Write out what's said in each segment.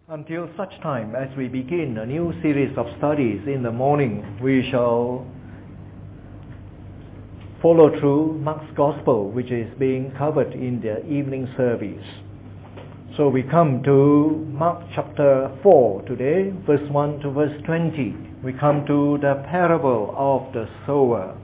Until such time as we begin a new series of studies in the morning, we shall follow through Mark's Gospel, which is being covered in the evening service. So we come to Mark chapter 4 today, verse 1 to verse 20. We come to the parable of the sower.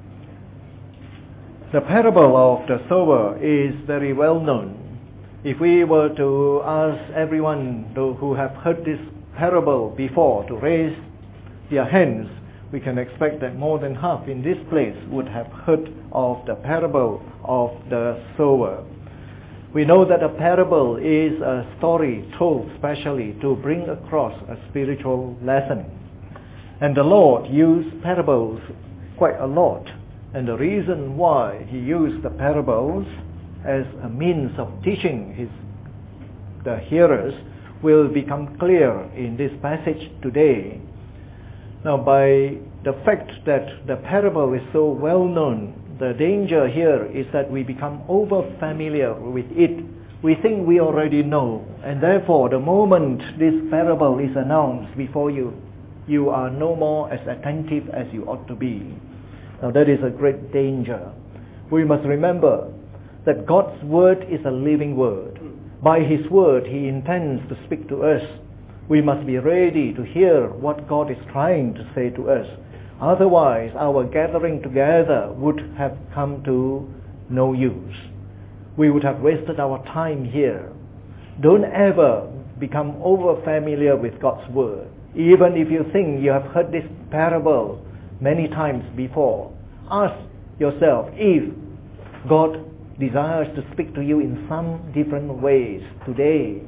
The parable of the sower is very well known. If we were to ask everyone who have heard this parable before to raise their hands, we can expect that more than half in this place would have heard of the parable of the sower. We know that a parable is a story told specially to bring across a spiritual lesson. And the Lord used parables quite a lot. And the reason why He used the parables as a means of teaching the hearers will become clear in this passage today. Now, by the fact that the parable is so well known, the danger here is that we become over familiar with it. We think we already know, and therefore the moment this parable is announced before you, you are no more as attentive as you ought to be. Now, that is a great danger. We must remember that God's word is a living word. By His word, He intends to speak to us. We must be ready to hear what God is trying to say to us. Otherwise, our gathering together would have come to no use. We would have wasted our time here. Don't ever become over familiar with God's word. Even if you think you have heard this parable many times before, ask yourself if God desires to speak to you in some different ways today.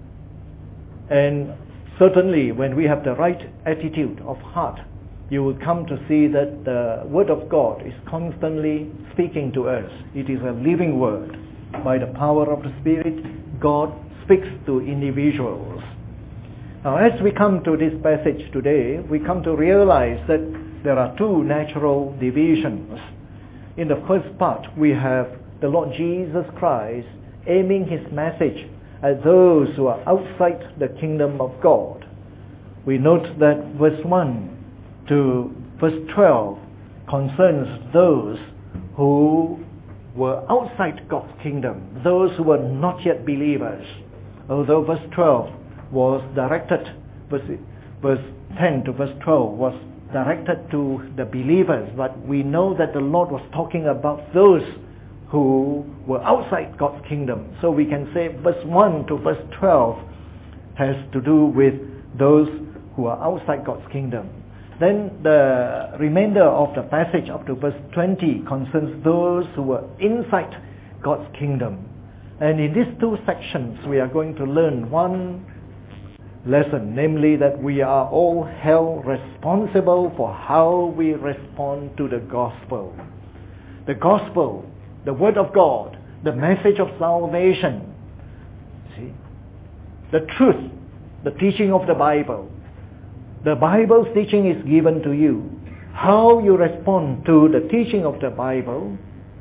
And certainly when we have the right attitude of heart, you will come to see that the Word of God is constantly speaking to us. It is a living Word. By the power of the Spirit, God speaks to individuals. Now, as we come to this passage today, we come to realize that there are two natural divisions. In the first part, we have the Lord Jesus Christ aiming His message at those who are outside the kingdom of God. We note that verse 1 to verse 12 concerns those who were outside God's kingdom, those who were not yet believers. Although verse 12 was directed, verse 10 to verse 12 was directed to the believers, but we know that the Lord was talking about those who were outside God's kingdom. So we can say verse 1 to verse 12 has to do with those who are outside God's kingdom. Then the remainder of the passage up to verse 20 concerns those who were inside God's kingdom. And in these two sections we are going to learn one lesson, namely that we are all held responsible for how we respond to the gospel. The gospel, the Word of God, the message of salvation. See? The truth, the teaching of the Bible. The Bible's teaching is given to you. How you respond to the teaching of the Bible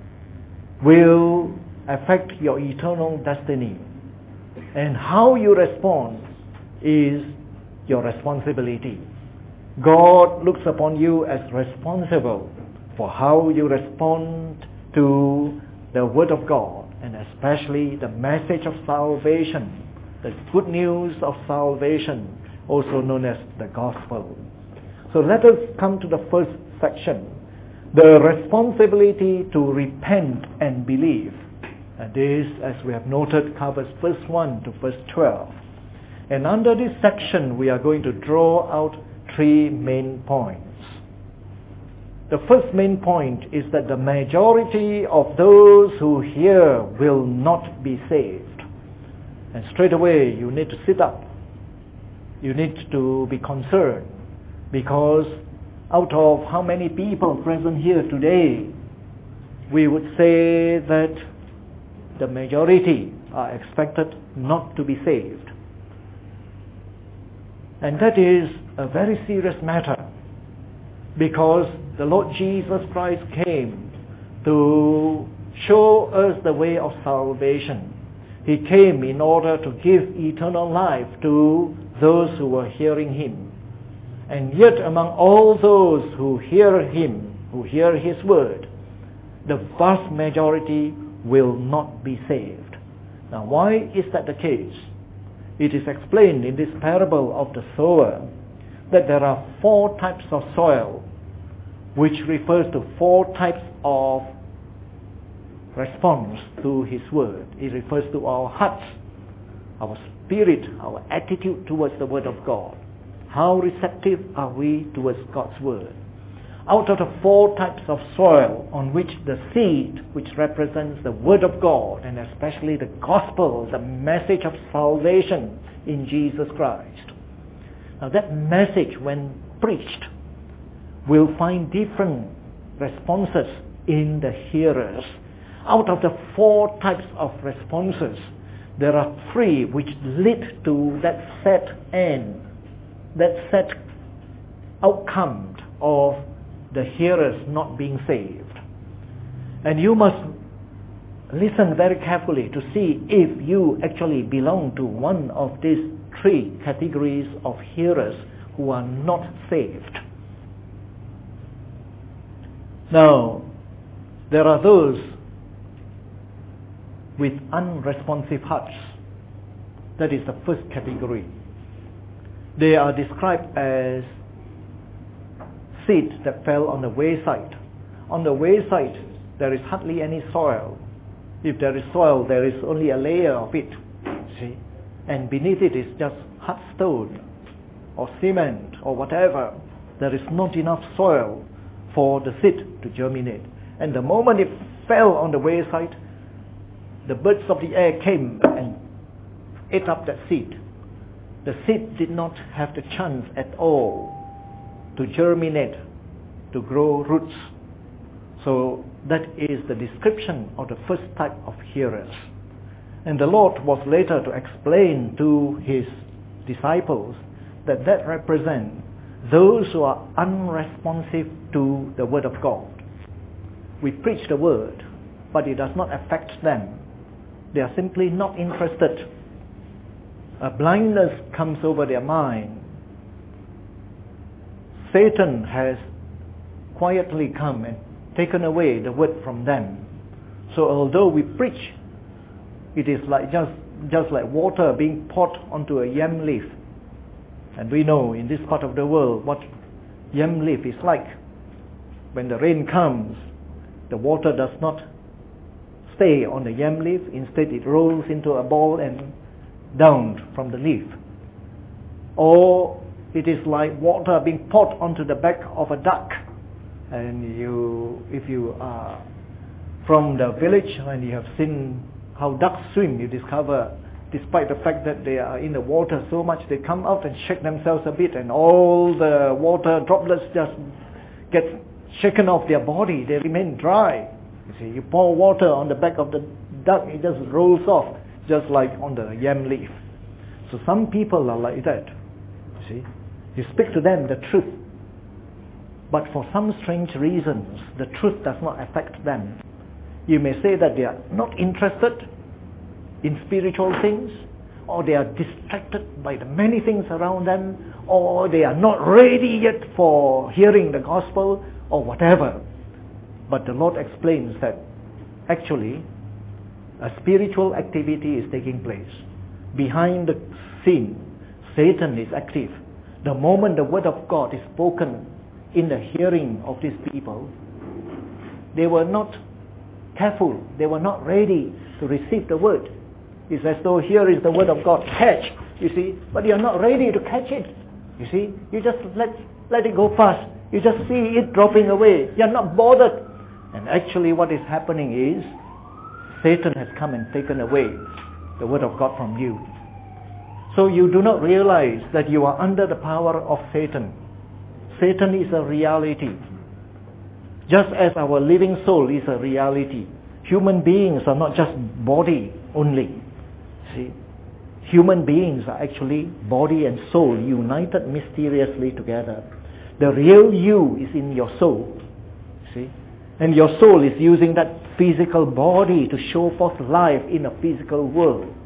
will affect your eternal destiny. And how you respond is your responsibility. God looks upon you as responsible for how you respond to the Word of God, and especially the message of salvation, the good news of salvation, also known as the gospel. So let us come to the first section, the responsibility to repent and believe. And this, as we have noted, covers verse 1 to verse 12. And under this section, we are going to draw out three main points. The first main point is that the majority of those who hear will not be saved. And straight away, you need to sit up. You need to be concerned, because out of how many people present here today, we would say that the majority are expected not to be saved. And that is a very serious matter, because the Lord Jesus Christ came to show us the way of salvation. He came in order to give eternal life to those who were hearing him. And yet among all those who hear him, who hear his word, the vast majority will not be saved. Now why is that the case? It is explained in this parable of the sower that there are 4 types of soil, which refers to 4 types of response to his word. It refers to our hearts, our spirit, our attitude towards the word of God. How receptive are we towards God's word? Out of the 4 types of soil on which the seed, which represents the word of God, and especially the gospel, the message of salvation in Jesus Christ. Now that message, when preached, will find different responses in the hearers. Out of the 4 types of responses, there are 3 which lead to that set end, that set outcome of the hearers not being saved. And you must listen very carefully to see if you actually belong to one of these 3 categories of hearers who are not saved. Now, there are those with unresponsive hearts. That is the first category. They are described as seed that fell on the wayside. On the wayside, there is hardly any soil. If there is soil, there is only a layer of it. See? And beneath it is just hard stone or cement or whatever. There is not enough soil for the seed to germinate. And the moment it fell on the wayside, the birds of the air came and ate up that seed. The seed did not have the chance at all to germinate, to grow roots. So that is the description of the first type of hearers. And the Lord was later to explain to his disciples that represents those who are unresponsive to the word of God. We preach the word, but it does not affect them. They are simply not interested. A blindness comes over their mind. Satan has quietly come and taken away the word from them. So although we preach, it is like just like water being poured onto a yam leaf. And we know in this part of the world what yam leaf is like. When the rain comes, the water does not stay on the yam leaf. Instead it rolls into a ball and down from the leaf. Or it is like water being poured onto the back of a duck. And if you are from the village and you have seen how ducks swim, you discover despite the fact that they are in the water so much, they come out and shake themselves a bit and all the water droplets just get shaken off their body. They remain dry. You see, you pour water on the back of the duck, it just rolls off just like on the yam leaf. So some people are like that. You see, you speak to them the truth, but for some strange reasons, the truth does not affect them. You may say that they are not interested in spiritual things, or they are distracted by the many things around them, or they are not ready yet for hearing the gospel, or whatever. But the Lord explains that actually a spiritual activity is taking place. Behind the scene, Satan is active. The moment the word of God is spoken in the hearing of these people, they were not careful. They were not ready to receive the word. It's as though here is the word of God, catch, you see, but you're not ready to catch it. You see, you just let it go past. You just see it dropping away. You're not bothered. And actually what is happening is Satan has come and taken away the word of God from you. So you do not realize that you are under the power of Satan. Satan is a reality. Just as our living soul is a reality. Human beings are not just body only. See, human beings are actually body and soul united mysteriously together. The real you is in your soul. See? And your soul is using that physical body to show forth life in a physical world.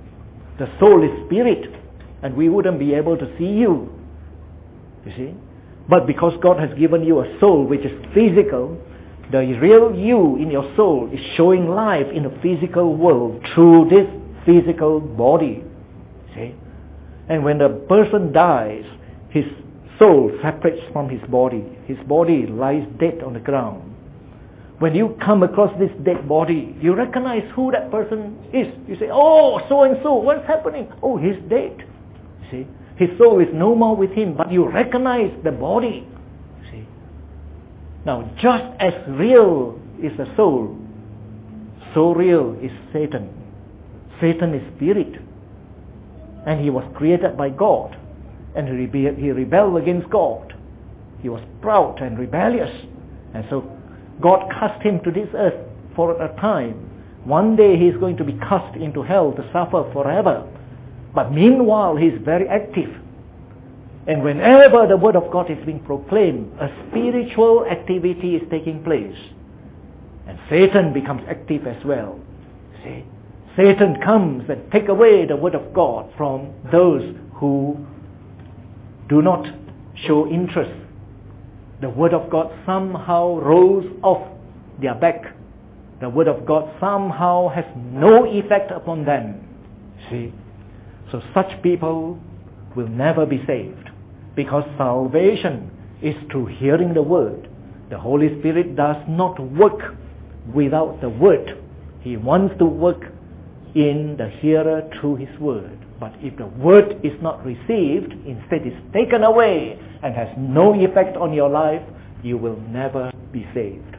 The soul is spirit, and we wouldn't be able to see you. You see? But because God has given you a soul which is physical, the real you in your soul is showing life in the physical world through this physical body. See? And when the person dies, his soul separates from his body. His body lies dead on the ground. When you come across this dead body, you recognize who that person is. You say, oh, so and so, what's happening? Oh, he's dead. See? His soul is no more with him, but you recognize the body. See? Now, just as real is the soul, so real is Satan. Satan is spirit. And he was created by God. And he rebelled against God. He was proud and rebellious. And so God cast him to this earth for a time. One day he is going to be cast into hell to suffer forever. But meanwhile he is very active. And whenever the word of God is being proclaimed, a spiritual activity is taking place. And Satan becomes active as well. See? Satan comes and takes away the word of God from those who do not show interest. The word of God somehow rolls off their back. The word of God somehow has no effect upon them. See? So such people will never be saved. Because salvation is through hearing the word. The Holy Spirit does not work without the word. He wants to work in the hearer through his word. But if the word is not received, instead is taken away and has no effect on your life, you will never be saved.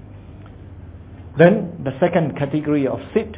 Then the second category of seed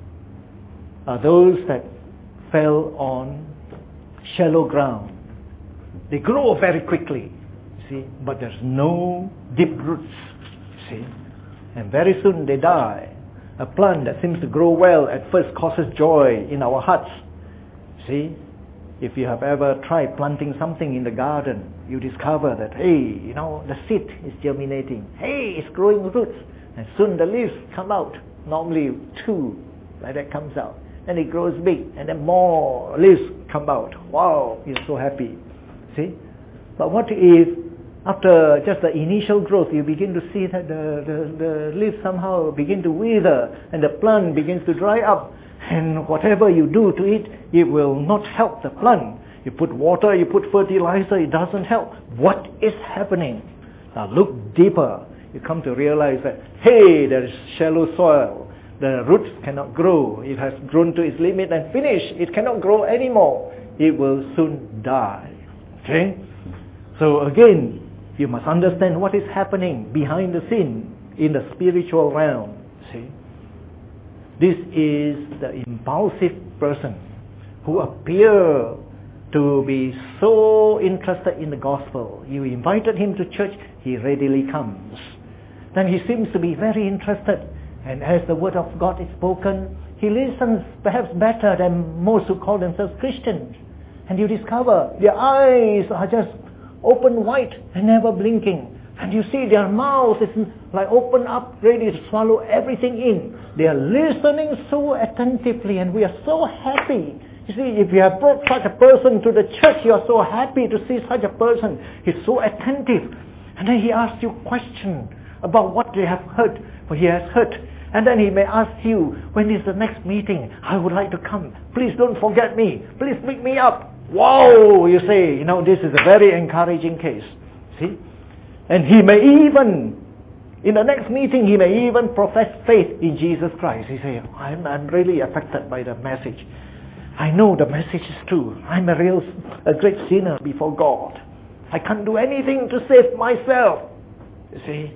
are those that fell on shallow ground. They grow very quickly, see, but there's no deep roots, see, and very soon they die. A plant that seems to grow well at first causes joy in our hearts. See, if you have ever tried planting something in the garden, you discover that, hey, the seed is germinating. Hey, it's growing roots. And soon the leaves come out. Normally 2 like that comes out. And it grows big, and then more leaves come out. Wow, you're so happy. See? But what if after just the initial growth, you begin to see that the leaves somehow begin to wither and the plant begins to dry up, and whatever you do to it, it will not help the plant. You put water, you put fertilizer, it doesn't help. What is happening? Now look deeper. You come to realize that, hey, there is shallow soil. The roots cannot grow. It has grown to its limit and finished. It cannot grow anymore. It will soon die. Okay? So again, you must understand what is happening behind the scene in the spiritual realm. See? This is the impulsive person who appear to be so interested in the gospel. You invited him to church, he readily comes. Then he seems to be very interested. And as the word of God is spoken, he listens perhaps better than most who call themselves Christians. And you discover their eyes are just open wide and never blinking. And you see their mouth is like open up, ready to swallow everything in. They are listening so attentively, and we are so happy. You see, if you have brought such a person to the church, you are so happy to see such a person. He's so attentive. And then he asks you questions about what they have heard, what he has heard. And then he may ask you, when is the next meeting? I would like to come. Please don't forget me. Please pick me up. Wow, you say, this is a very encouraging case. See? And he may even, in the next meeting, he may even profess faith in Jesus Christ. He say, I'm really affected by the message. I know the message is true. I'm a great sinner before God. I can't do anything to save myself. You see?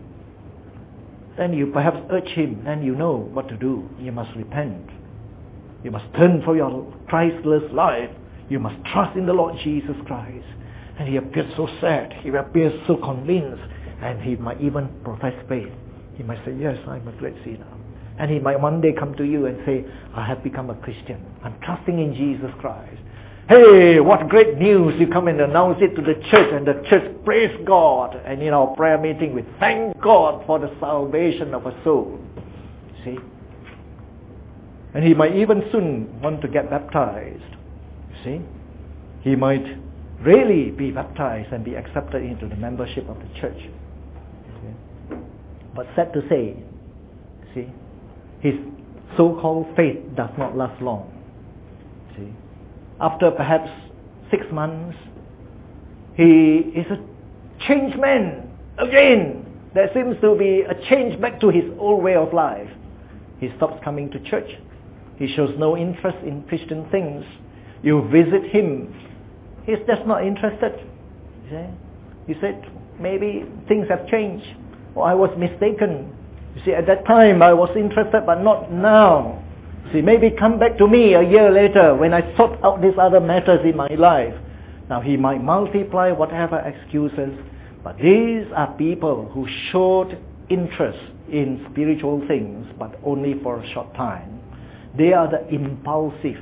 Then you perhaps urge him, and you know what to do. You must repent. You must turn for your Christless life. You must trust in the Lord Jesus Christ. And he appears so sad. He appears so convinced. And he might even profess faith. He might say, yes, I'm a great sinner. And he might one day come to you and say, I have become a Christian. I'm trusting in Jesus Christ. Hey, what great news. You come and announce it to the church, and the church praise God. And in our prayer meeting, we thank God for the salvation of a soul. See? And he might even soon want to get baptized. You see? He might really be baptized and be accepted into the membership of the church. Okay. But sad to say, see, his so-called faith does not last long. See, after perhaps 6 months, he is a changed man again. There seems to be a change back to his old way of life. He stops coming to church. He shows no interest in Christian things. You visit him, he's just not interested. He said, maybe things have changed, or I was mistaken. You see, at that time I was interested, but not now. See, maybe come back to me a year later when I sort out these other matters in my life. Now he might multiply whatever excuses, but these are people who showed interest in spiritual things, but only for a short time. They are the impulsive.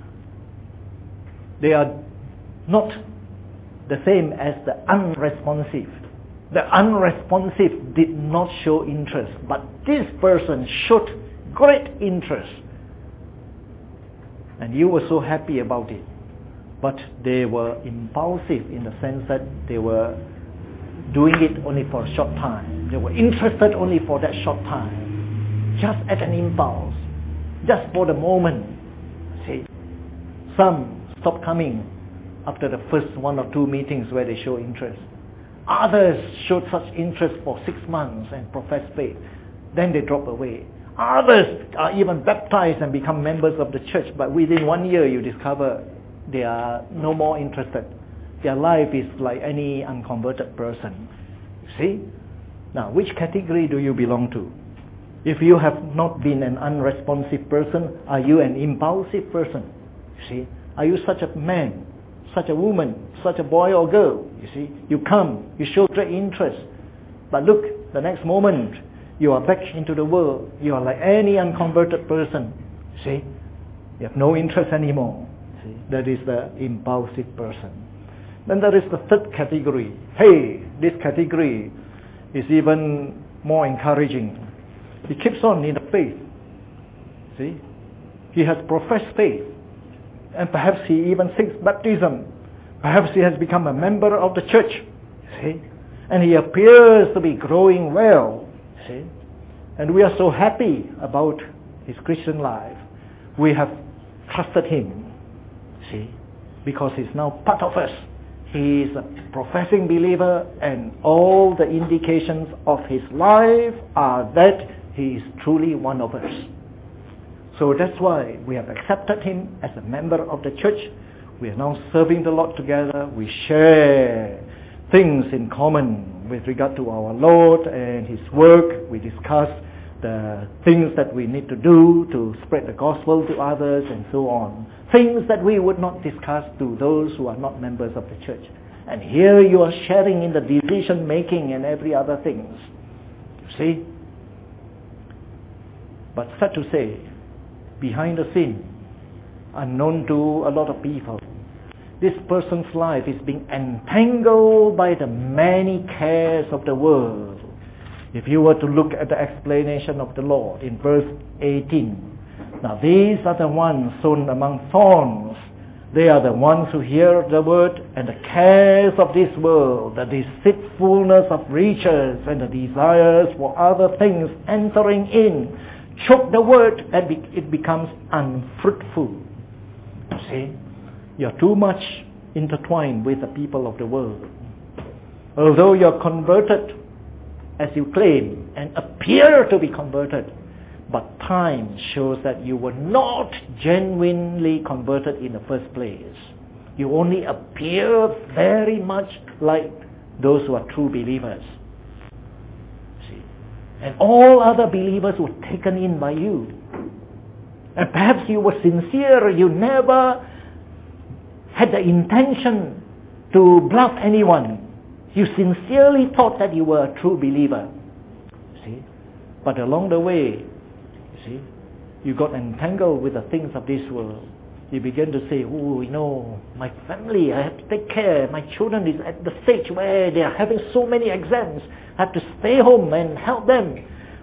They are not the same as the unresponsive. The unresponsive did not show interest, but this person showed great interest. And you were so happy about it. But they were impulsive in the sense that they were doing it only for a short time. They were interested only for that short time. Just at an impulse. Just for the moment. See, some stop coming after the first 1 or 2 meetings where they show interest. Others showed such interest for 6 months and profess faith. Then they drop away. Others are even baptized and become members of the church, but within 1 year you discover they are no more interested. Their life is like any unconverted person. See? Now, which category do you belong to? If you have not been an unresponsive person, are you an impulsive person? See? Are you such a man, such a woman, such a boy or girl? You see? You come, you show great interest. But look, the next moment, you are back into the world. You are like any unconverted person. See? You have no interest anymore. See? That is the impulsive person. Then there is the third category. Hey, this category is even more encouraging. He keeps on in the faith. See? He has professed faith. And perhaps he even seeks baptism. Perhaps he has become a member of the church. See? And he appears to be growing well. See? And we are so happy about his Christian life. We have trusted him. See? Because he's now part of us. He is a professing believer, and all the indications of his life are that he is truly one of us. So that's why we have accepted him as a member of the church. We are now serving the Lord together. We share things in common with regard to our Lord and his work. We discuss the things that we need to do to spread the gospel to others and so on. Things that we would not discuss to those who are not members of the church. And here you are sharing in the decision making and every other things. You see? But sad to say, behind the scene, unknown to a lot of people, this person's life is being entangled by the many cares of the world. If you were to look at the explanation of the Lord in verse 18, now these are the ones sown among thorns. They are the ones who hear the word, and the cares of this world, the deceitfulness of riches and the desires for other things entering in, choke the word, and it becomes unfruitful. You see, you're too much intertwined with the people of the world. Although you're converted, as you claim, and appear to be converted, but time shows that you were not genuinely converted in the first place. You only appear very much like those who are true believers. See? And all other believers were taken in by you. And perhaps you were sincere, you never had the intention to bluff anyone. You sincerely thought that you were a true believer. See? But along the way, see, you got entangled with the things of this world. You began to say, oh, you know, my family, I have to take care. My children is at the stage where they are having so many exams. I have to stay home and help them.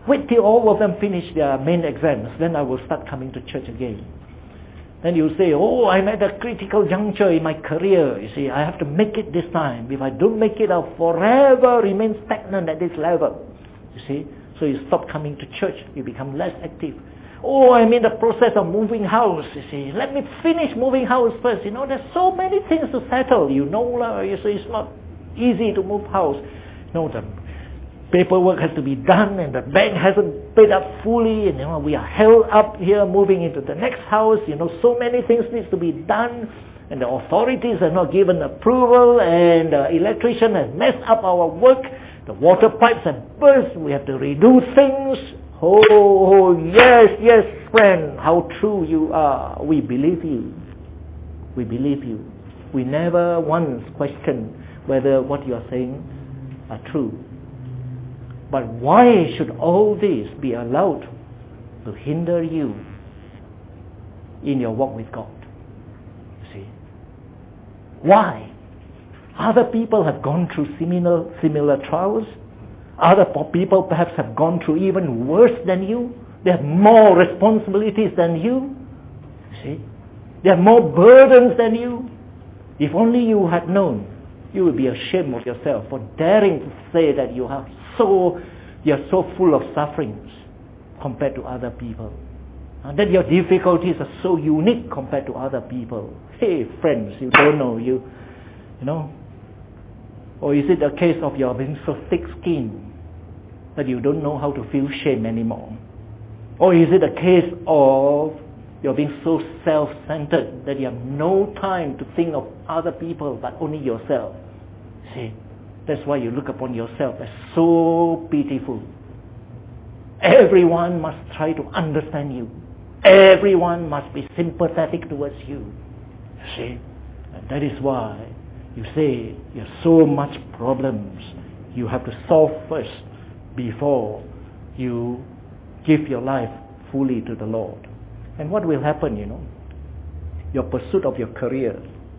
Wait till all of them finish their main exams, then I will start coming to church again. Then you say, oh, I'm at a critical juncture in my career. You see, I have to make it this time. If I don't make it, I'll forever remain stagnant at this level. You see, so you stop coming to church. You become less active. Oh, I'm in the process of moving house. You see, let me finish moving house first. You know, there's so many things to settle. You know, you see, it's not easy to move house. No, the paperwork has to be done, and the bank hasn't paid up fully, and we are held up here moving into the next house. So many things needs to be done, and the authorities are not given approval, and the electrician has messed up our work. The water pipes have burst. We have to redo things. Oh, yes, friend, how true you are. We believe you. We believe you. We never once question whether what you are saying are true. But why should all this be allowed to hinder you in your walk with God? You see? Why? Other people have gone through similar trials. Other people perhaps have gone through even worse than you. They have more responsibilities than you. See? They have more burdens than you. If only you had known, you would be ashamed of yourself for daring to say that you're so full of sufferings compared to other people. And that your difficulties are so unique compared to other people. Hey, friends, you don't know, you know. Or is it a case of your being so thick-skinned that you don't know how to feel shame anymore? Or is it a case of you're being so self-centered that you have no time to think of other people but only yourself? See, that's why you look upon yourself as so pitiful. Everyone must try to understand you. Everyone must be sympathetic towards you. See, and that is why you say you have so much problems you have to solve first before you give your life fully to the Lord. And what will happen, your pursuit of your career,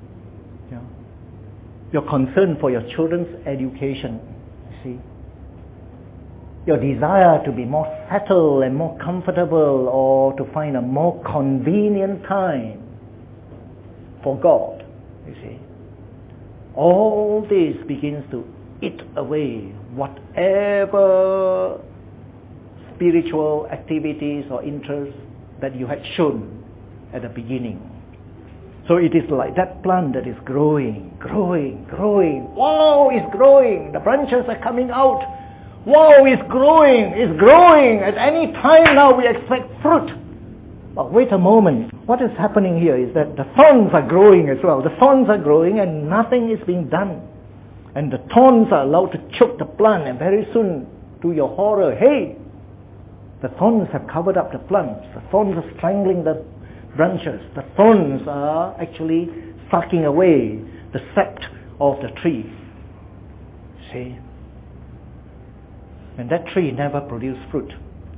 your concern for your children's education, see, your desire to be more settled and more comfortable, or to find a more convenient time for God, you see. All this begins to eat away whatever spiritual activities or interests that you had shown at the beginning. So it is like that plant that is growing. Wow, it's growing. The branches are coming out. Wow, it's growing. At any time now we expect fruit. But wait a moment. What is happening here is that the thorns are growing as well. The thorns are growing and nothing is being done. And the thorns are allowed to choke the plant, and very soon, to your horror, hey, the thorns have covered up the plants. The thorns are strangling the branches. The thorns are actually sucking away the sap of the tree. See? And that tree never produced fruit.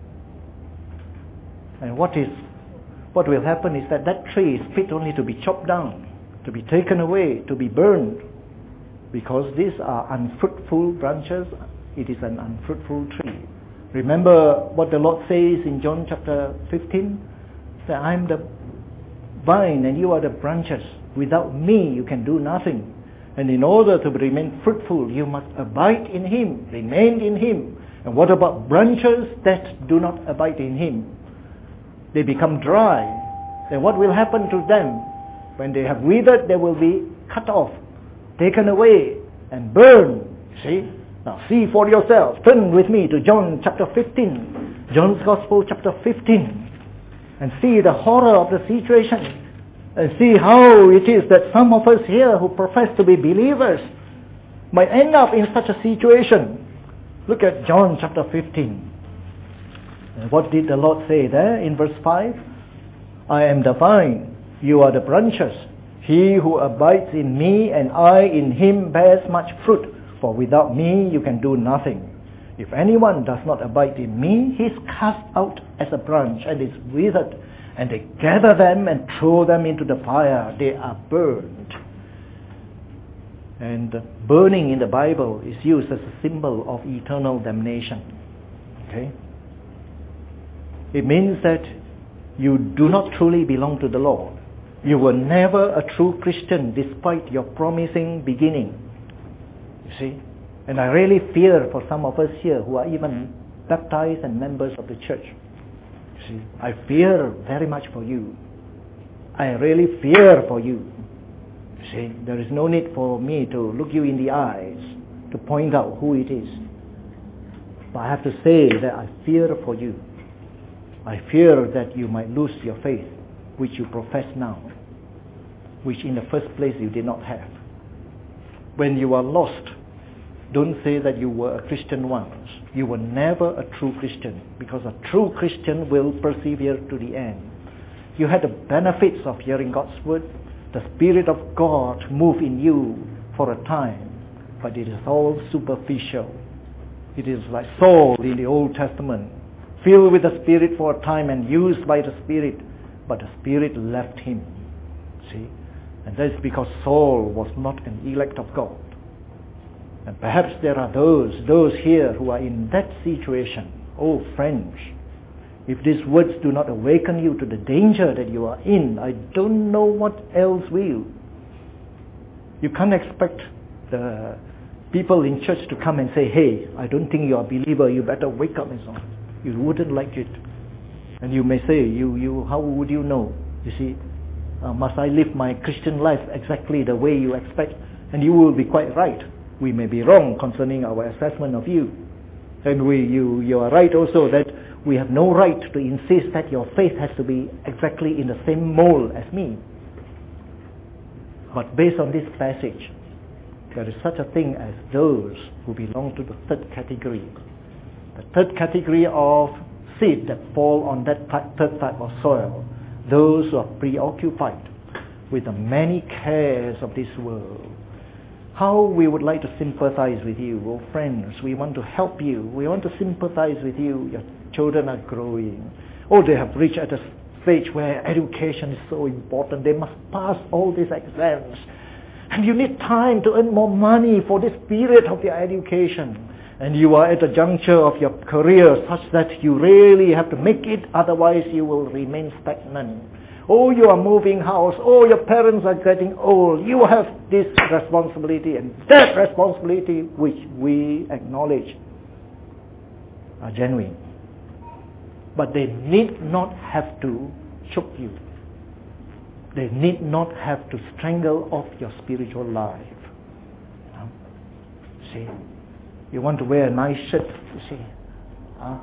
And what will happen is that tree is fit only to be chopped down, to be taken away, to be burned. Because these are unfruitful branches, it is an unfruitful tree. Remember what the Lord says in John chapter 15? That I am the vine and you are the branches. Without me you can do nothing. And in order to remain fruitful, you must abide in Him, remain in Him. And what about branches that do not abide in Him? They become dry. Then what will happen to them? When they have withered, they will be cut off, taken away, and burned. See? Now see for yourself. Turn with me to John chapter 15. John's Gospel chapter 15. And see the horror of the situation. And see how it is that some of us here who profess to be believers might end up in such a situation. Look at John chapter 15. And what did the Lord say there in verse 5? I am the vine, you are the branches. He who abides in me and I in him bears much fruit, for without me you can do nothing. If anyone does not abide in me, he is cast out as a branch and is withered, and they gather them and throw them into the fire. They are burned. And burning in the Bible is used as a symbol of eternal damnation. Okay? It means that you do not truly belong to the Lord. You were never a true Christian despite your promising beginning. You see? And I really fear for some of us here who are even baptized and members of the church. You see? I fear very much for you. I really fear for you. You see? There is no need for me to look you in the eyes to point out who it is. But I have to say that I fear for you. I fear that you might lose your faith, which you profess now, which in the first place you did not have. When you are lost, don't say that you were a Christian once. You were never a true Christian, because a true Christian will persevere to the end. You had the benefits of hearing God's word. The Spirit of God moved in you for a time, but it is all superficial. It is like Saul in the Old Testament, filled with the Spirit for a time and used by the Spirit, but the Spirit left him. See? And that is because Saul was not an elect of God. And perhaps there are those here who are in that situation. Oh friends, if these words do not awaken you to the danger that you are in, I don't know what else will. You can't expect the people in church to come and say, hey, I don't think you are a believer, you better wake up and so on. You wouldn't like it. And you may say, how would you know? You see, must I live my Christian life exactly the way you expect? And you will be quite right. We may be wrong concerning our assessment of you. And you are right also that we have no right to insist that your faith has to be exactly in the same mold as me. But based on this passage, there is such a thing as those who belong to the third category. The third category of seed that fall on that third type of soil. Those who are preoccupied with the many cares of this world. How we would like to sympathize with you, oh friends. We want to help you. We want to sympathize with you. Your children are growing. Oh, they have reached at a stage where education is so important. They must pass all these exams. And you need time to earn more money for this period of your education. And you are at a juncture of your career such that you really have to make it, otherwise you will remain stagnant. Oh, you are moving house. Oh, your parents are getting old. You have this responsibility and that responsibility, which we acknowledge are genuine. But they need not have to choke you. They need not have to strangle off your spiritual life. See? You want to wear a nice shirt, you see, a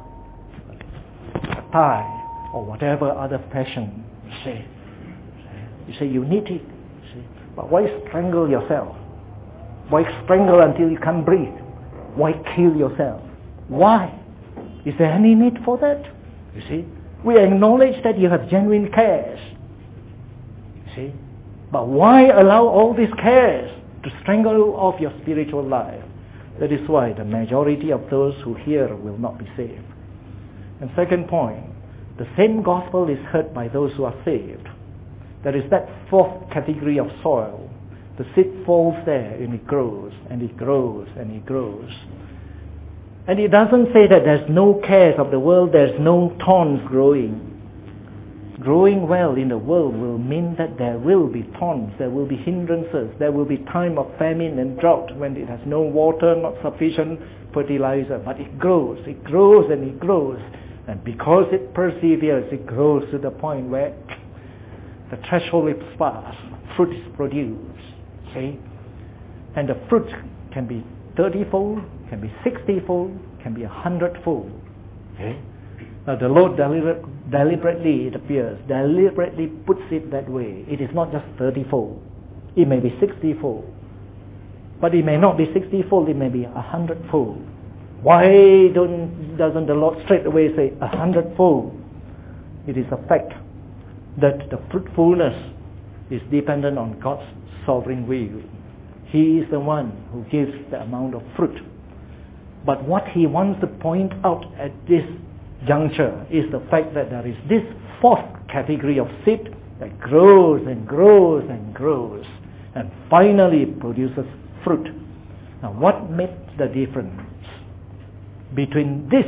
tie, or whatever other fashion, you say you need it, see. But why strangle yourself? Why strangle until you can't breathe? Why kill yourself? Why? Is there any need for that? You see, we acknowledge that you have genuine cares, you see, but why allow all these cares to strangle off your spiritual life? That is why the majority of those who hear will not be saved. And second point, the same gospel is heard by those who are saved. There is that fourth category of soil. The seed falls there and it grows and it grows and it grows. And it doesn't say that there's no cares of the world, there's no thorns growing. Growing well in the world will mean that there will be thorns, there will be hindrances, there will be time of famine and drought when it has no water, not sufficient fertilizer. But it grows and it grows. And because it perseveres, it grows to the point where the threshold is passed, fruit is produced. See? And the fruit can be 30-fold, can be 60-fold, can be 100-fold. Okay? Now the Lord deliberately, it appears, deliberately puts it that way. It is not just 30-fold. It may be 60-fold. But it may not be 60-fold, it may be 100-fold. Why doesn't the Lord straight away say 100-fold? It is a fact that the fruitfulness is dependent on God's sovereign will. He is the one who gives the amount of fruit. But what he wants to point out at this juncture is the fact that there is this fourth category of seed that grows and grows and grows and finally produces fruit. Now what makes the difference between this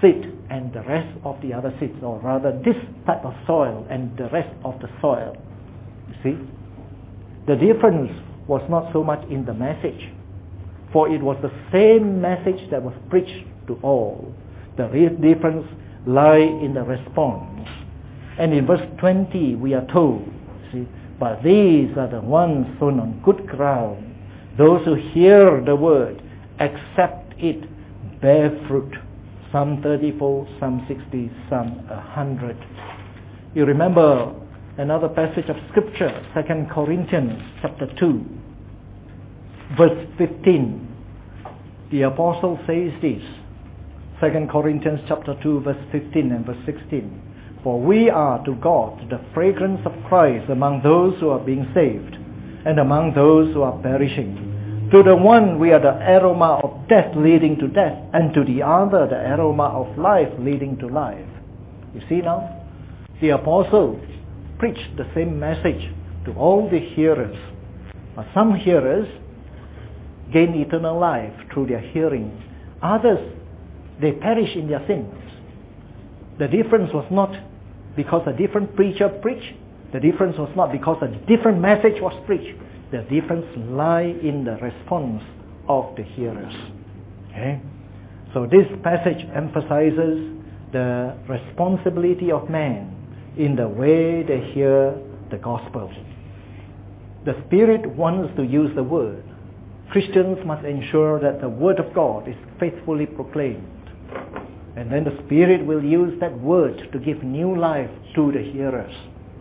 seed and the rest of the other seeds, or rather this type of soil and the rest of the soil. You see? The difference was not so much in the message, for it was the same message that was preached to all. The real difference lies in the response. And in verse 20 we are told, see, but these are the ones sown on good ground, those who hear the word, accept it, bear fruit, some 30-fold, some 60, some 100. You remember another passage of scripture, 2 Corinthians chapter 2, verse 15. The apostle says this, 2 Corinthians chapter 2, verse 15 and verse 16. For we are to God the fragrance of Christ among those who are being saved and among those who are perishing. To the one we are the aroma of death leading to death, and to the other the aroma of life leading to life. You see now? The apostle preached the same message to all the hearers. But some hearers gain eternal life through their hearing. Others, they perish in their sins. The difference was not because a different preacher preached. The difference was not because a different message was preached. The difference lies in the response of the hearers. Okay? So this passage emphasizes the responsibility of man in the way they hear the gospel. The Spirit wants to use the word. Christians must ensure that the word of God is faithfully proclaimed. And then the Spirit will use that word to give new life to the hearers.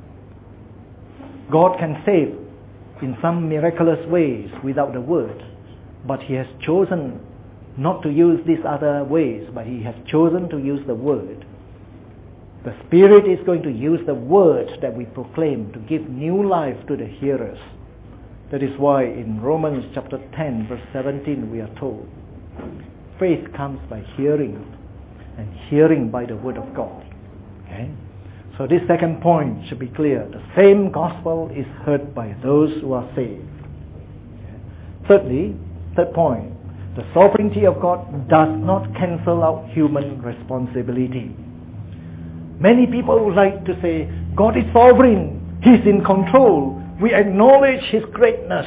God can save in some miraculous ways without the word, but He has chosen not to use these other ways, but He has chosen to use the word. The Spirit is going to use the word that we proclaim to give new life to the hearers. That is why in Romans chapter 10 verse 17 we are told, faith comes by hearing, and hearing by the word of God. Okay? So this second point should be clear. The same gospel is heard by those who are saved. Okay? Thirdly, third point, the sovereignty of God does not cancel out human responsibility. Many people would like to say, God is sovereign, He's in control, we acknowledge His greatness.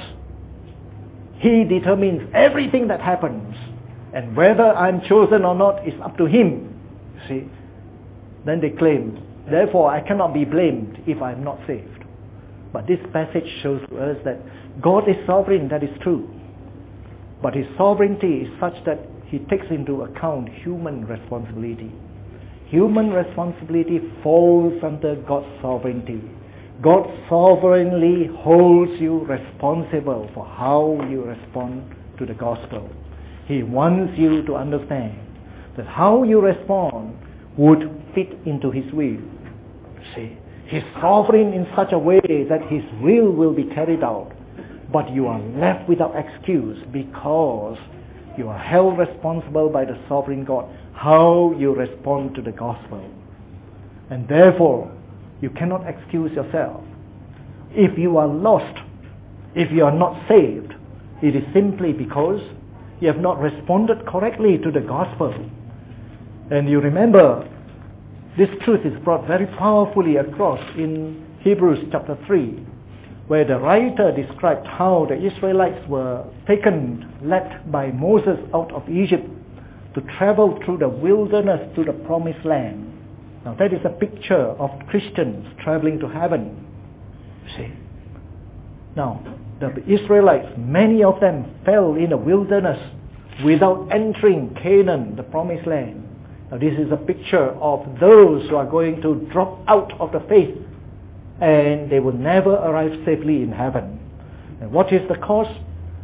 He determines everything that happens. And whether I'm chosen or not is up to Him. See? Then they claim, therefore I cannot be blamed if I'm not saved. But this passage shows to us that God is sovereign, that is true. But His sovereignty is such that He takes into account human responsibility. Human responsibility falls under God's sovereignty. God sovereignly holds you responsible for how you respond to the gospel. He wants you to understand that how you respond would fit into His will. See, He's sovereign in such a way that His will be carried out. But you are left without excuse because you are held responsible by the sovereign God, how you respond to the gospel. And therefore, you cannot excuse yourself. If you are lost, if you are not saved, it is simply because you have not responded correctly to the gospel. And you remember, this truth is brought very powerfully across in Hebrews chapter 3, where the writer described how the Israelites were led by Moses out of Egypt to travel through the wilderness to the promised land. Now that is a picture of Christians traveling to heaven. See? Now, the Israelites, many of them fell in the wilderness without entering Canaan, the promised land. Now this is a picture of those who are going to drop out of the faith and they will never arrive safely in heaven. And what is the cause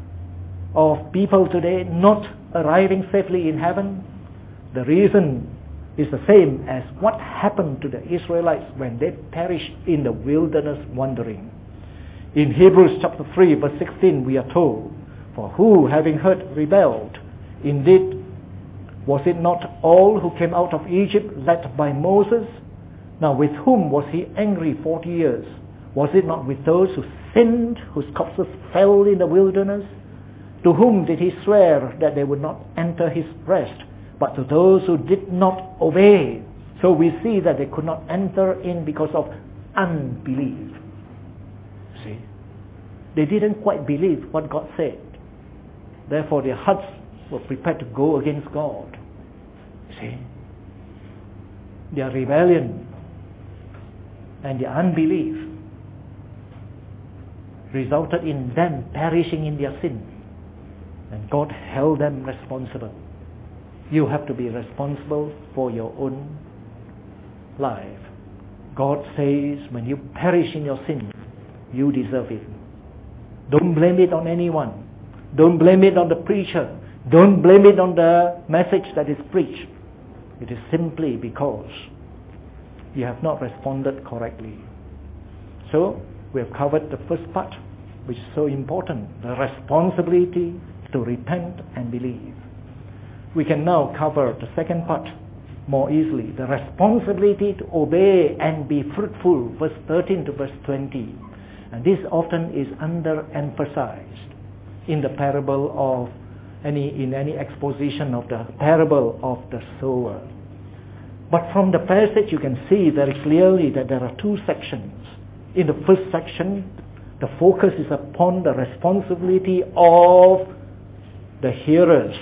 of people today not arriving safely in heaven? The reason is the same as what happened to the Israelites when they perished in the wilderness wandering. In Hebrews chapter 3 verse 16 we are told, for who having heard rebelled? Indeed, was it not all who came out of Egypt led by Moses? Now with whom was he angry 40 years? Was it not with those who sinned, whose corpses fell in the wilderness? To whom did he swear that they would not enter his rest, but to those who did not obey. So we see that they could not enter in because of unbelief. See? They didn't quite believe what God said. Therefore their hearts were prepared to go against God. See? Their rebellion and their unbelief resulted in them perishing in their sin. And God held them responsible. You have to be responsible for your own life. God says when you perish in your sin, you deserve it. Don't blame it on anyone. Don't blame it on the preacher. Don't blame it on the message that is preached. It is simply because you have not responded correctly. So, we have covered the first part, which is so important, the responsibility to repent and believe. We can now cover the second part more easily, the responsibility to obey and be fruitful, verse 13 to verse 20. And this often is underemphasized in the parable of in any exposition of the parable of the sower. But from the passage you can see very clearly that there are two sections. In the first section, the focus is upon the responsibility of the hearers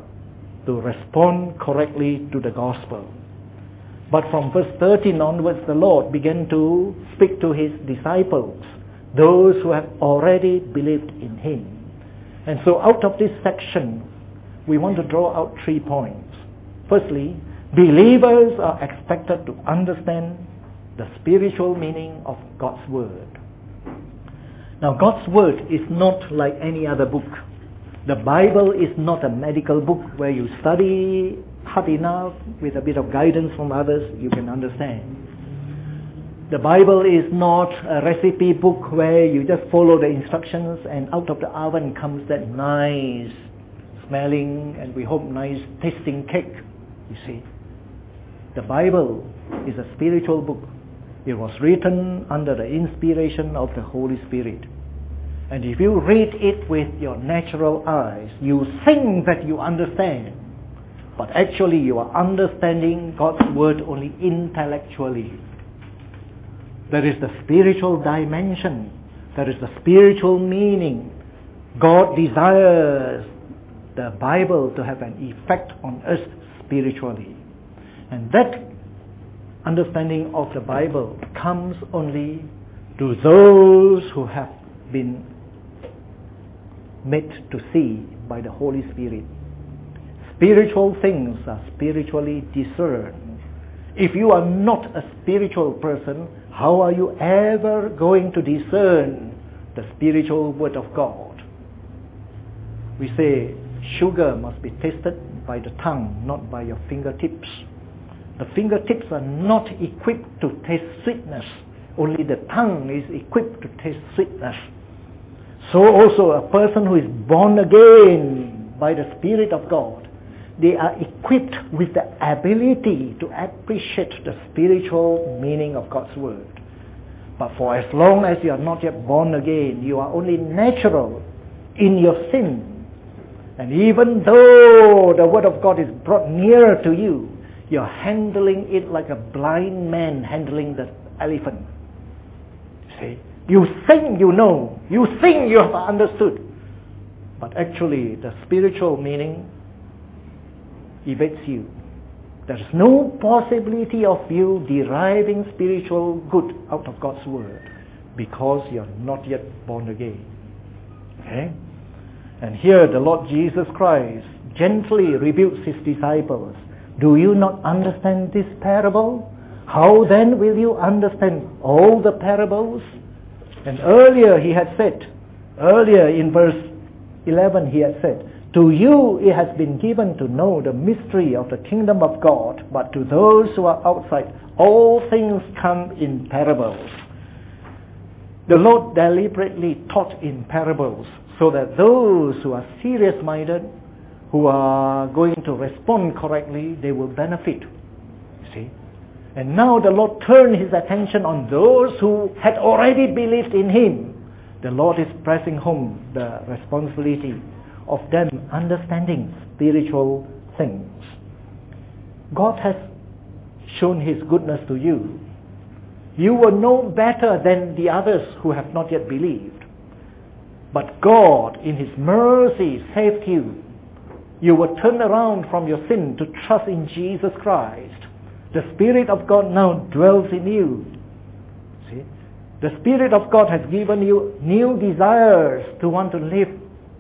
to respond correctly to the gospel. But from verse 13 onwards, the Lord began to speak to his disciples, those who have already believed in him. And so out of this section, we want to draw out 3 points. Firstly, believers are expected to understand the spiritual meaning of God's Word. Now, God's Word is not like any other book. The Bible is not a medical book where you study hard enough with a bit of guidance from others, you can understand. The Bible is not a recipe book where you just follow the instructions and out of the oven comes that nice smelling and we hope nice tasting cake, you see. The Bible is a spiritual book. It was written under the inspiration of the Holy Spirit. And if you read it with your natural eyes, you think that you understand. But actually you are understanding God's Word only intellectually. There is the spiritual dimension. There is the spiritual meaning. God desires the Bible to have an effect on us spiritually. And that understanding of the Bible comes only to those who have been made to see by the Holy Spirit. Spiritual things are spiritually discerned. If you are not a spiritual person, how are you ever going to discern the spiritual Word of God? We say sugar must be tasted by the tongue, not by your fingertips. The fingertips are not equipped to taste sweetness. Only the tongue is equipped to taste sweetness. So also a person who is born again by the Spirit of God, they are equipped with the ability to appreciate the spiritual meaning of God's Word. But for as long as you are not yet born again, you are only natural in your sin. And even though the Word of God is brought nearer to you, you're handling it like a blind man handling the elephant. See? You think you know. You think you have understood. But actually, the spiritual meaning evades you. There's no possibility of you deriving spiritual good out of God's Word because you're not yet born again. Okay? And here the Lord Jesus Christ gently rebukes his disciples. Do you not understand this parable? How then will you understand all the parables? And earlier in verse 11 he had said, to you it has been given to know the mystery of the kingdom of God, but to those who are outside, all things come in parables. The Lord deliberately taught in parables so that those who are serious-minded, who are going to respond correctly, they will benefit. See? And now the Lord turned his attention on those who had already believed in him. The Lord is pressing home the responsibility of them understanding spiritual things. God has shown His goodness to you. You were no better than the others who have not yet believed. But God, in His mercy, saved you. You were turned around from your sin to trust in Jesus Christ. The Spirit of God now dwells in you. See? The Spirit of God has given you new desires to want to live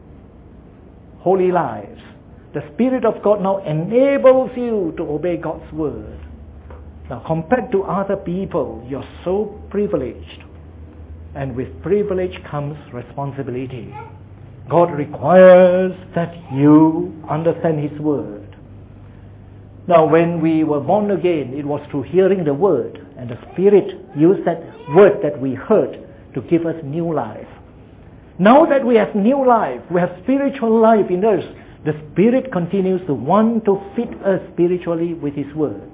holy lives. The Spirit of God now enables you to obey God's word. Now, compared to other people, you're so privileged. And with privilege comes responsibility. God requires that you understand His word. Now, when we were born again, it was through hearing the word, and the Spirit used that word that we heard to give us new life. Now that we have new life, we have spiritual life in us, the Spirit continues to want to feed us spiritually with His word.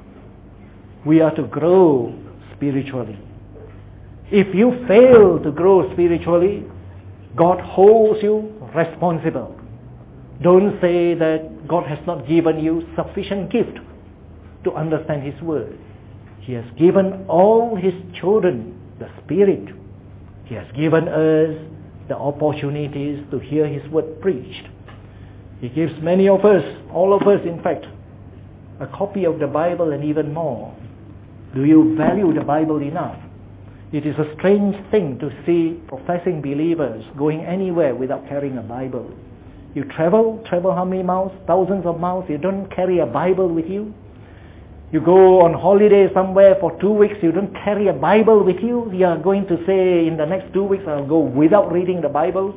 We are to grow spiritually. If you fail to grow spiritually, God holds you responsible. Don't say that God has not given you sufficient gift to understand His word. He has given all His children the Spirit. He has given us the opportunities to hear His word preached. He gives many of us, all of us in fact, a copy of the Bible and even more. Do you value the Bible enough? It is a strange thing to see professing believers going anywhere without carrying a Bible. You travel how many miles? Thousands of miles. You don't carry a Bible with you. You go on holiday somewhere for 2 weeks. You don't carry a Bible with you. You are going to say, in the next 2 weeks I'll go without reading the Bible.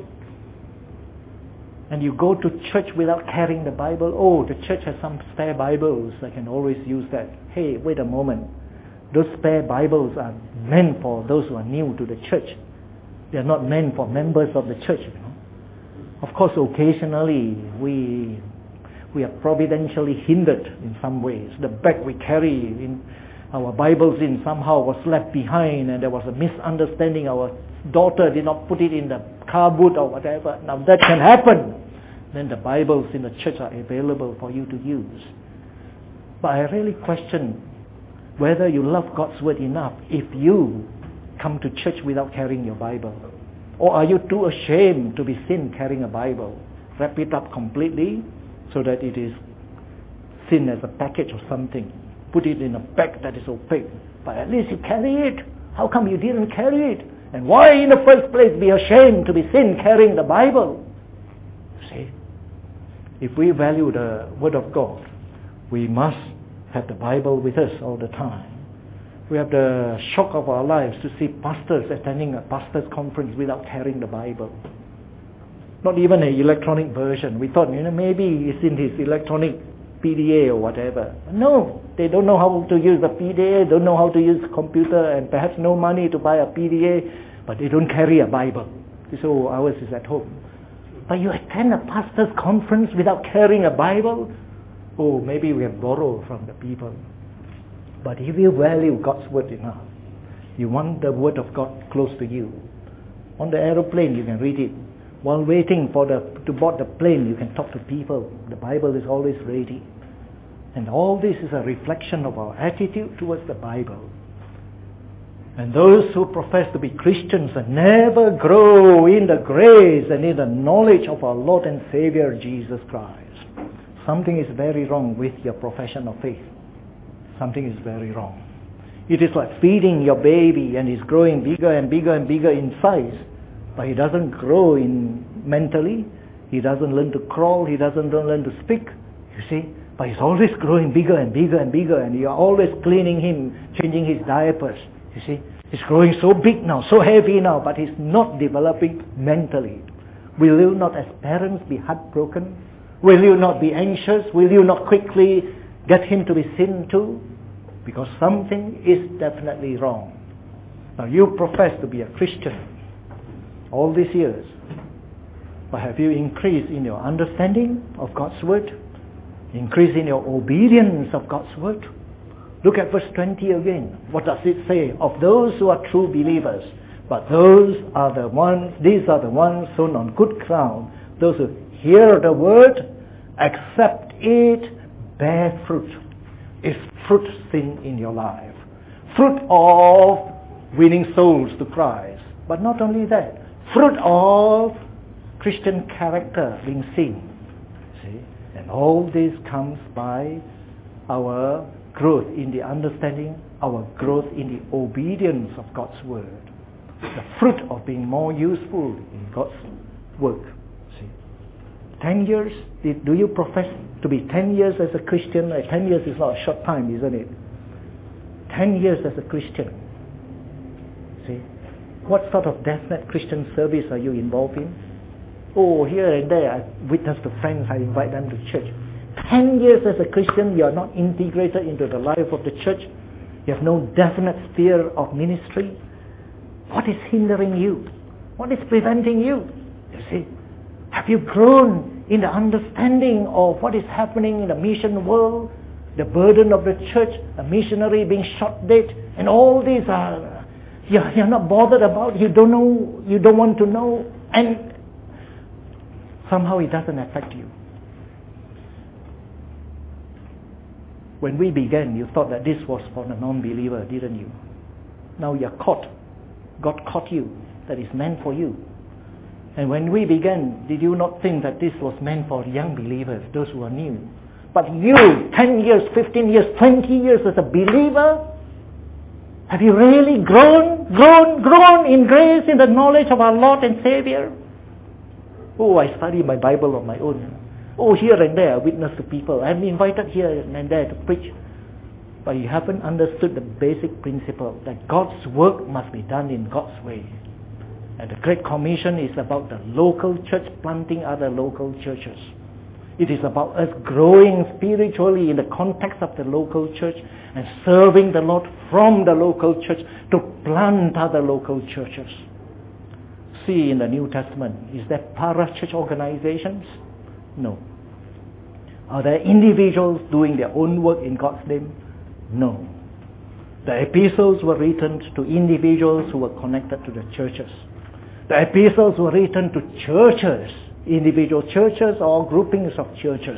And you go to church without carrying the Bible. Oh, the church has some spare Bibles. I can always use that. Hey, wait a moment. Those spare Bibles are meant for those who are new to the church. They are not meant for members of the church. Of course, occasionally we are providentially hindered in some ways. The bag we carry in our Bibles in somehow was left behind, and there was a misunderstanding. Our daughter did not put it in the car boot or whatever. Now that can happen. Then the Bibles in the church are available for you to use. But I really question whether you love God's word enough if you come to church without carrying your Bible. Or are you too ashamed to be seen carrying a Bible? Wrap it up completely so that it is seen as a package or something. Put it in a bag that is opaque. But at least you carry it. How come you didn't carry it? And why in the first place be ashamed to be seen carrying the Bible? See? If we value the Word of God, we must have the Bible with us all the time. We have the shock of our lives to see pastors attending a pastor's conference without carrying the Bible. Not even an electronic version. We thought, maybe it's in his electronic PDA or whatever. No, they don't know how to use the PDA, don't know how to use the computer, and perhaps no money to buy a PDA, but they don't carry a Bible. So ours is at home. But you attend a pastor's conference without carrying a Bible? Oh, maybe we have borrowed from the people. But if you value God's word enough, you want the word of God close to you. On the aeroplane, you can read it. While waiting to board the plane, you can talk to people. The Bible is always ready. And all this is a reflection of our attitude towards the Bible. And those who profess to be Christians and never grow in the grace and in the knowledge of our Lord and Savior Jesus Christ, something is very wrong with your profession of faith. Something is very wrong. It is like feeding your baby and he's growing bigger and bigger and bigger in size, but he doesn't grow mentally. He doesn't learn to crawl. He doesn't learn to speak. You see? But he's always growing bigger and bigger and bigger, and you're always cleaning him, changing his diapers. You see? He's growing so big now, so heavy now, but he's not developing mentally. Will you not as parents be heartbroken? Will you not be anxious? Will you not quickly get him to be seen too? Because something is definitely wrong. Now you profess to be a Christian all these years, but have you increased in your understanding of God's word? Increase in your obedience of God's word? Look at verse 20 again. What does it say? Of those who are true believers, but these are the ones sown on good ground, those who hear the word, accept it, bear fruit. is fruit seen in your life. Fruit of winning souls to Christ. But not only that, fruit of Christian character being seen. See? And all this comes by our growth in the understanding, our growth in the obedience of God's word. The fruit of being more useful in God's work. See? 10 years, do you profess to be 10 years as a Christian? 10 years is not a short time, isn't it? 10 years as a Christian. See? What sort of definite Christian service are you involved in? Oh, here and there, I witness to friends, I invite them to church. 10 years as a Christian, you are not integrated into the life of the church. You have no definite sphere of ministry. What is hindering you? What is preventing you? You see, have you grown in the understanding of what is happening in the mission world? The burden of the church, a missionary being shot dead, and all these are, you're not bothered about, you don't know, you don't want to know, and somehow it doesn't affect you. When we began, you thought that this was for the non-believer, didn't you? Now you're caught. God caught you. That is meant for you. And when we began, did you not think that this was meant for young believers, those who are new? But you, 10 years, 15 years, 20 years as a believer, have you really grown in grace, in the knowledge of our Lord and Savior? Oh, I study my Bible on my own. Oh, here and there I witness to people. I'm invited here and there to preach. But you haven't understood the basic principle that God's work must be done in God's way. And the Great Commission is about the local church planting other local churches. It is about us growing spiritually in the context of the local church and serving the Lord from the local church to plant other local churches. See in the New Testament, is there para-church organizations? No. Are there individuals doing their own work in God's name? No. The epistles were written to individuals who were connected to the churches. The epistles were written to churches, individual churches or groupings of churches.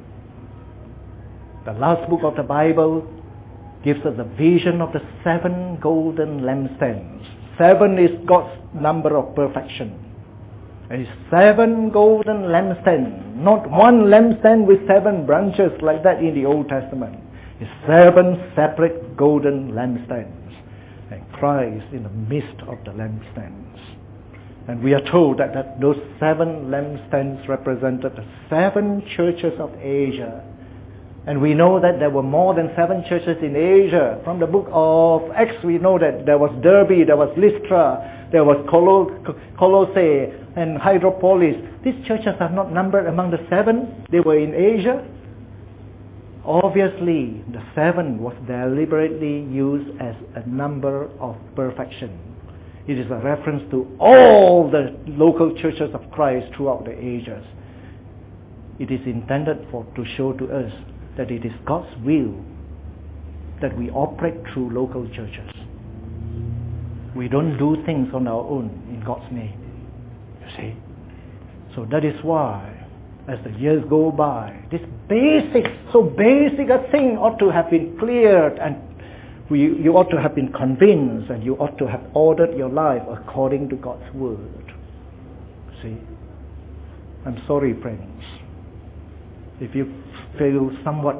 The last book of the Bible gives us a vision of the 7 golden lampstands. 7 is God's number of perfection. And it's 7 golden lampstands, not one lampstand with 7 branches like that in the Old Testament. It's 7 separate golden lampstands, and Christ in the midst of the lampstands. And we are told that those 7 lampstands represented the 7 churches of Asia. And we know that there were more than 7 churches in Asia. From the book of Acts we know that there was Derbe, there was Lystra, there was Colossae and Hierapolis. These churches are not numbered among the 7. They were in Asia. Obviously, the 7 was deliberately used as a number of perfection. It is a reference to all the local churches of Christ throughout the ages. It is intended to show to us that it is God's will that we operate through local churches. We don't do things on our own in God's name. You see? So that is why, as the years go by, this so basic a thing ought to have been cleared, and you ought to have been convinced, and you ought to have ordered your life according to God's word. See? I'm sorry, friends, if you feel somewhat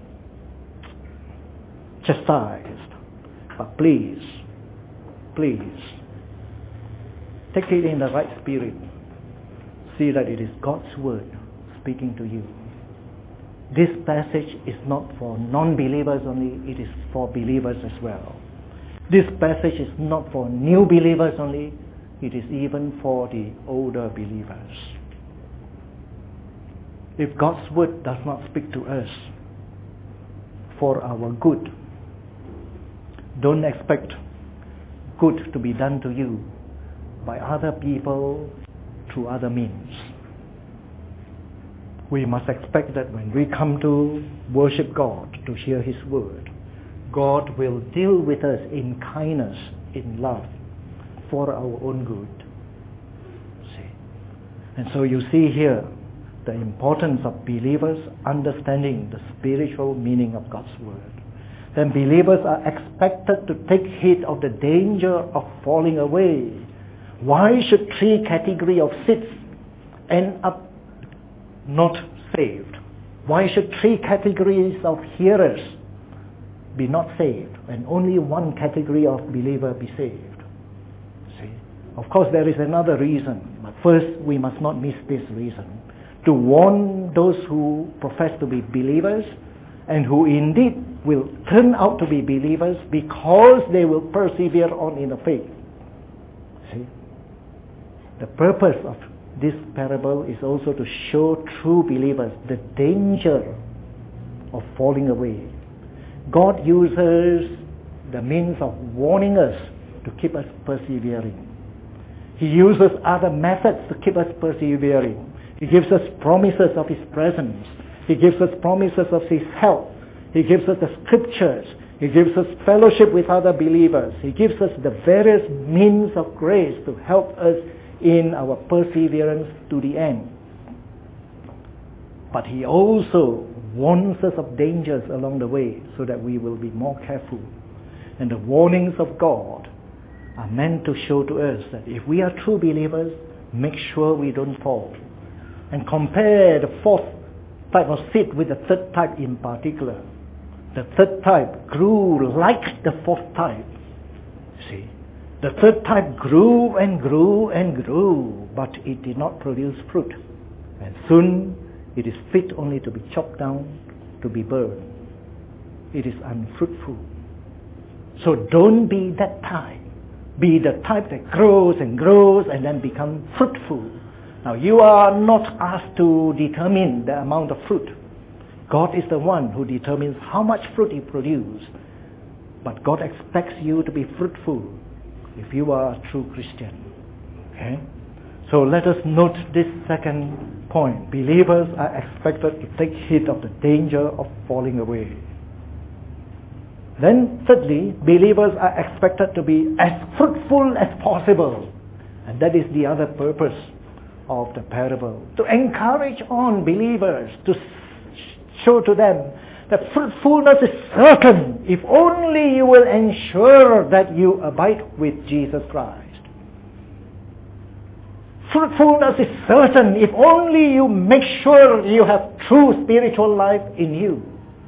chastised, but please, take it in the right spirit. See that it is God's word speaking to you. This passage is not for non-believers only, it is for believers as well. This passage is not for new believers only, it is even for the older believers. If God's word does not speak to us for our good, don't expect good to be done to you by other people through other means. We must expect that when we come to worship God, to hear His word, God will deal with us in kindness, in love, for our own good. See? And so you see here the importance of believers understanding the spiritual meaning of God's word, then believers are expected to take heed of the danger of falling away. Why should 3 categories of seeds end up not saved? Why should 3 categories of hearers be not saved and only 1 category of believer be saved? See, of course there is another reason, but first we must not miss this reason. To warn those who profess to be believers and who indeed will turn out to be believers because they will persevere on in the faith. See, the purpose of this parable is also to show true believers the danger of falling away. God uses the means of warning us to keep us persevering. He uses other methods to keep us persevering. He gives us promises of His presence. He gives us promises of His help. He gives us the scriptures. He gives us fellowship with other believers. He gives us the various means of grace to help us in our perseverance to the end. But He also warns us of dangers along the way so that we will be more careful. And the warnings of God are meant to show to us that if we are true believers, make sure we don't fall. And compare the 4th type of seed with the 3rd type in particular. The 3rd type grew like the 4th type. See, the 3rd type grew and grew and grew, but it did not produce fruit. And soon it is fit only to be chopped down, to be burned. It is unfruitful. So don't be that type. Be the type that grows and grows and then become fruitful. Now you are not asked to determine the amount of fruit. God is the one who determines how much fruit you produce. But God expects you to be fruitful if you are a true Christian. Okay? So let us note this second point. Believers are expected to take heed of the danger of falling away. Then thirdly, believers are expected to be as fruitful as possible. And that is the other purpose of the parable. To encourage on believers, to show to them that fruitfulness is certain if only you will ensure that you abide with Jesus Christ. Fruitfulness is certain if only you make sure you have true spiritual life in you.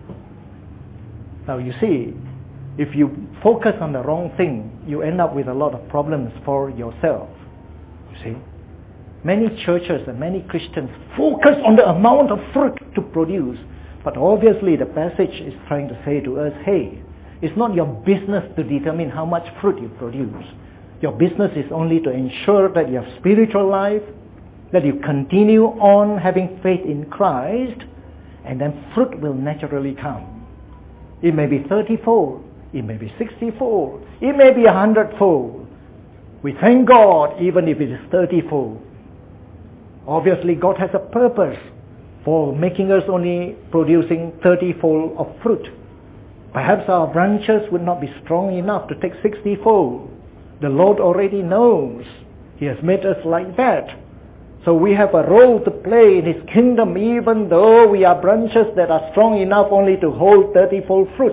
Now you see, if you focus on the wrong thing, you end up with a lot of problems for yourself. You see, many churches and many Christians focus on the amount of fruit to produce. But obviously the passage is trying to say to us, hey, it's not your business to determine how much fruit you produce. Your business is only to ensure that you have spiritual life, that you continue on having faith in Christ, and then fruit will naturally come. It may be 30-fold, it may be 60-fold, it may be 100-fold. We thank God even if it is 30-fold. Obviously God has a purpose for making us only producing 30-fold of fruit. Perhaps our branches would not be strong enough to take 60-fold. The Lord already knows. He has made us like that. So we have a role to play in His kingdom even though we are branches that are strong enough only to hold 30-fold fruit.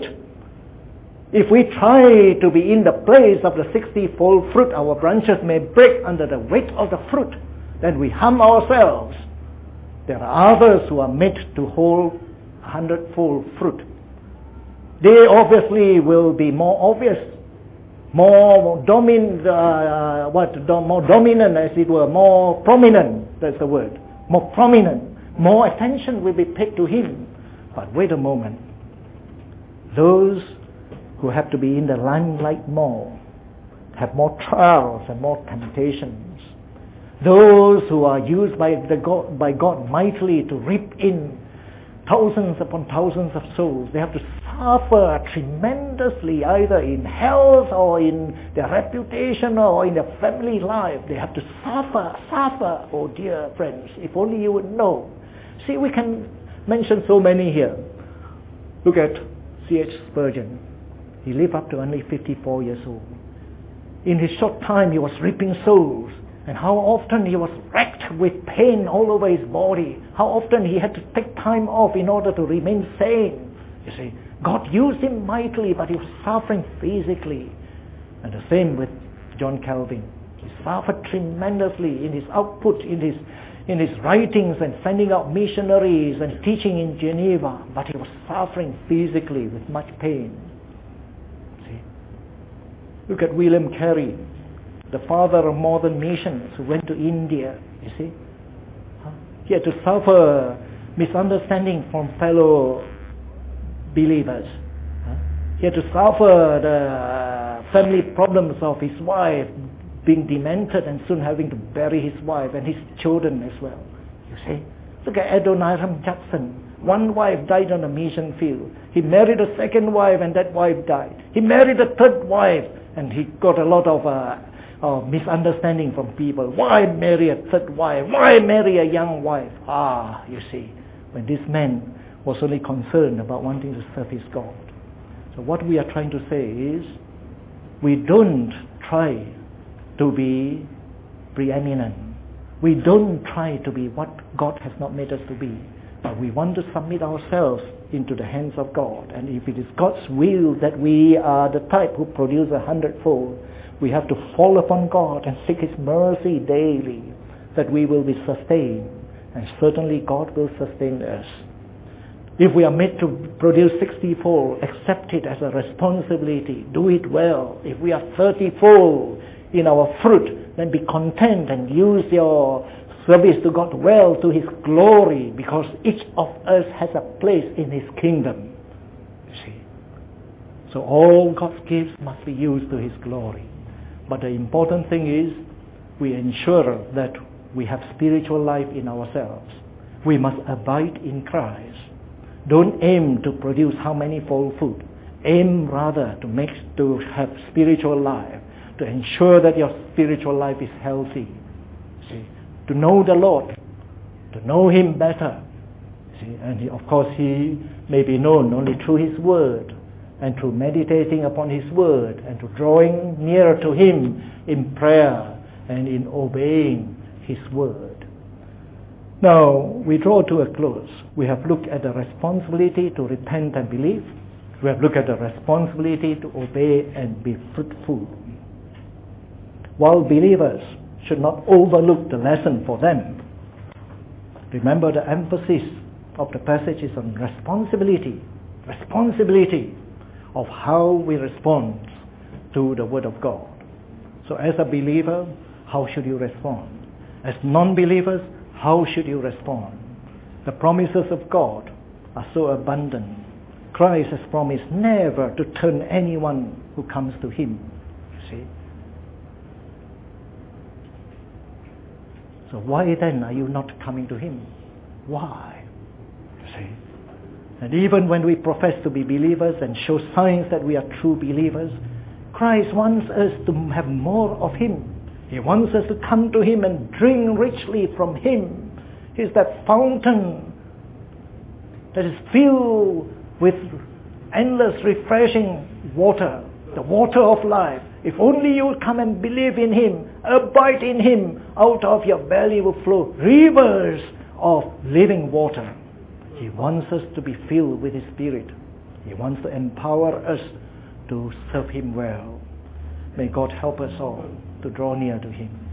If we try to be in the place of the 60-fold fruit, our branches may break under the weight of the fruit. Then we harm ourselves. There are others who are made to hold 100-fold fruit. They obviously will be more obvious, more dominant, more dominant as it were, more prominent, that's the word, more prominent, more attention will be paid to him. But wait a moment, those who have to be in the limelight more, have more trials and more temptations. Those who are used by God mightily to reap in thousands upon thousands of souls, they have to suffer tremendously either in health or in their reputation or in their family life. They have to suffer. Oh dear friends, if only you would know. See, we can mention so many here. Look at C.H. Spurgeon. He lived up to only 54 years old. In his short time, he was reaping souls. And how often he was racked with pain all over his body. How often he had to take time off in order to remain sane. You see, God used him mightily, but he was suffering physically. And the same with John Calvin. He suffered tremendously in his output, in his writings and sending out missionaries and teaching in Geneva. But he was suffering physically with much pain. See? Look at William Carey, the father of modern missions, who went to India, you see. He had to suffer misunderstanding from fellow believers. He had to suffer the family problems of his wife being demented and soon having to bury his wife and his children as well. You see. Look at Adoniram Judson. One wife died on the mission field. He married a second wife and that wife died. He married a third wife and he got a lot of misunderstanding from people. Why marry a third wife? Why marry a young wife? You see, when this man was only concerned about wanting to serve his God. So what we are trying to say is, we don't try to be preeminent. We don't try to be what God has not made us to be. But we want to submit ourselves into the hands of God. And if it is God's will that we are the type who produce 100-fold, we have to fall upon God and seek His mercy daily, that we will be sustained. And certainly God will sustain us. If we are made to produce 60-fold, accept it as a responsibility. Do it well. If we are 30-fold in our fruit, then be content and use your service to God well, to His glory, because each of us has a place in His kingdom. You see. So all God's gifts must be used to His glory. But the important thing is, we ensure that we have spiritual life in ourselves. We must abide in Christ. Don't aim to produce how many fold food. Aim rather to have spiritual life, to ensure that your spiritual life is healthy. See, to know the Lord, to know Him better. See, and of course He may be known only through His Word, and through meditating upon His Word, and to drawing nearer to Him in prayer and in obeying His Word. Now, we draw to a close. We have looked at the responsibility to repent and believe. We have looked at the responsibility to obey and be fruitful. While believers should not overlook the lesson for them, remember the emphasis of the passage is on responsibility of how we respond to the Word of God. So as a believer, how should you respond? As non-believers, how should you respond? The promises of God are so abundant. Christ has promised never to turn anyone who comes to Him. You see? So why then are you not coming to Him? Why? You see? And even when we profess to be believers and show signs that we are true believers, Christ wants us to have more of Him. He wants us to come to Him and drink richly from Him. He's that fountain that is filled with endless refreshing water, the water of life. If only you would come and believe in Him, abide in Him, out of your belly will flow rivers of living water. He wants us to be filled with His Spirit. He wants to empower us to serve Him well. May God help us all to draw near to Him.